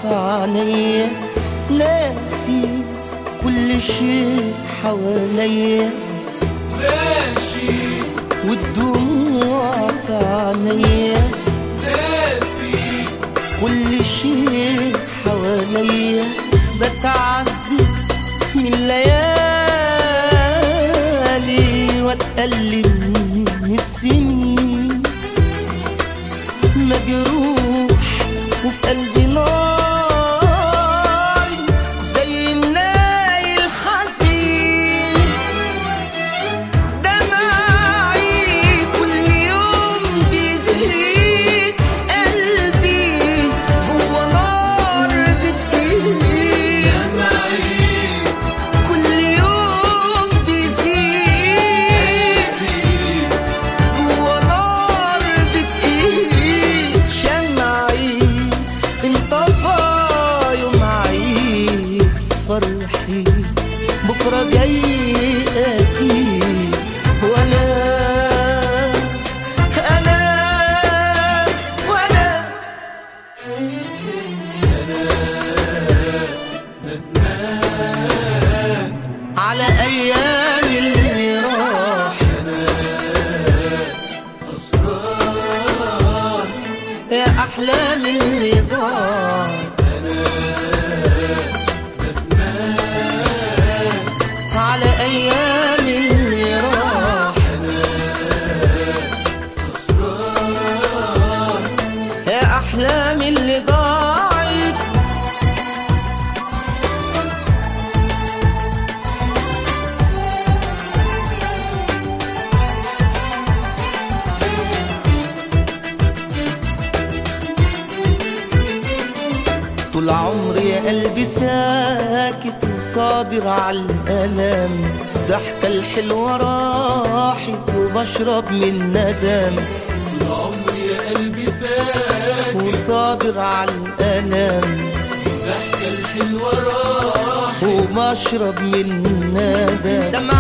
في عينيا، ناسي كل شيء حواليا، ماشي والدموع في عينيا، ناسي كل شيء حواليا، بتعذب من الليالي واتألم من السنين، مجروح وفي قلبي نار زي الناي الحزين، دمعي كل يوم بيزيد، قلبي جوا نار بتقيل، دمعي كل يوم بيزيد جوا نار بتقيل، شمعي انطفى يوم عيد فرحي بكرة جاي أكيد، وأنا ندمان على أيام اللي راح، خسران يا أحلام اللي ضاع، ندمان على أيام اللي راح، خسران يا أحلام اللي ضاعت. طول عمري يا قلبي ساكت وصابر على الألم، ضحكة الحلوة راحت وبشرب من ندم، طول عمري يا قلبي ساكت وصابر على الألم الضحكة الحلوة راحت وبشرب من ندم،